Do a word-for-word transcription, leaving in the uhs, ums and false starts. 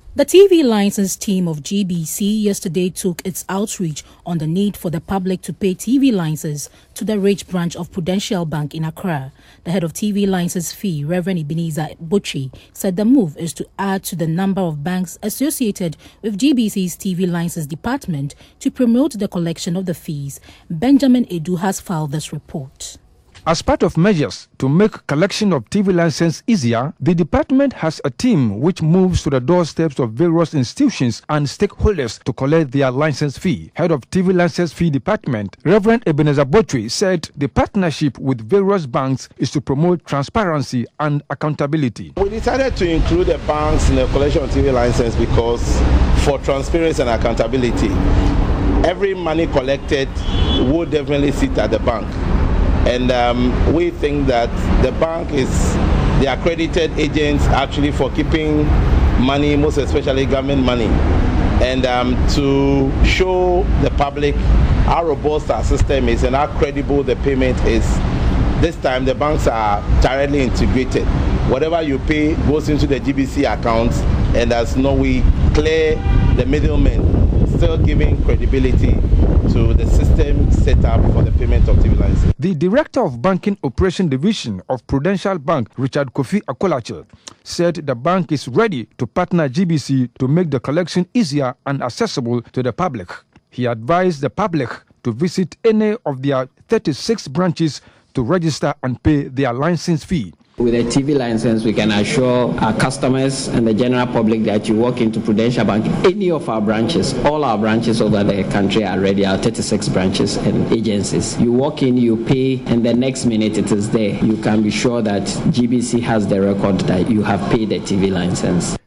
The T V license team of G B C yesterday took its outreach on the need for the public to pay T V licenses to the Ridge branch of Prudential Bank in Accra. The head of T V license fee, Reverend Ebenezer Botry, said the move is to add to the number of banks associated with G B C's T V license department to promote the collection of the fees. Benjamin Edu has filed this report. As part of measures to make collection of T V license easier, the department has a team which moves to the doorsteps of various institutions and stakeholders to collect their license fee. Head of T V license fee department, Reverend Ebenezer Botry, said the partnership with various banks is to promote transparency and accountability. We decided to include the banks in the collection of T V license because for transparency and accountability, every money collected would definitely sit at the bank. And um, we think that the bank is the accredited agents actually for keeping money, most especially government money. And um, to show the public how robust our system is and how credible the payment is, this time the banks are directly integrated. Whatever you pay goes into the G B C accounts, and as no we clear the middlemen, still giving credibility to the system set up for the payment of T V license. The Director of Banking Operation Division of Prudential Bank, Richard Kofi Akolache, said the bank is ready to partner G B C to make the collection easier and accessible to the public. He advised the public to visit any of their thirty-six branches to register and pay their license fee. With a T V license, we can assure our customers and the general public that you walk into Prudential Bank, any of our branches, all our branches over the country are ready, our thirty-six branches and agencies. You walk in, you pay, and the next minute it is there. You can be sure that G B C has the record that you have paid the T V license.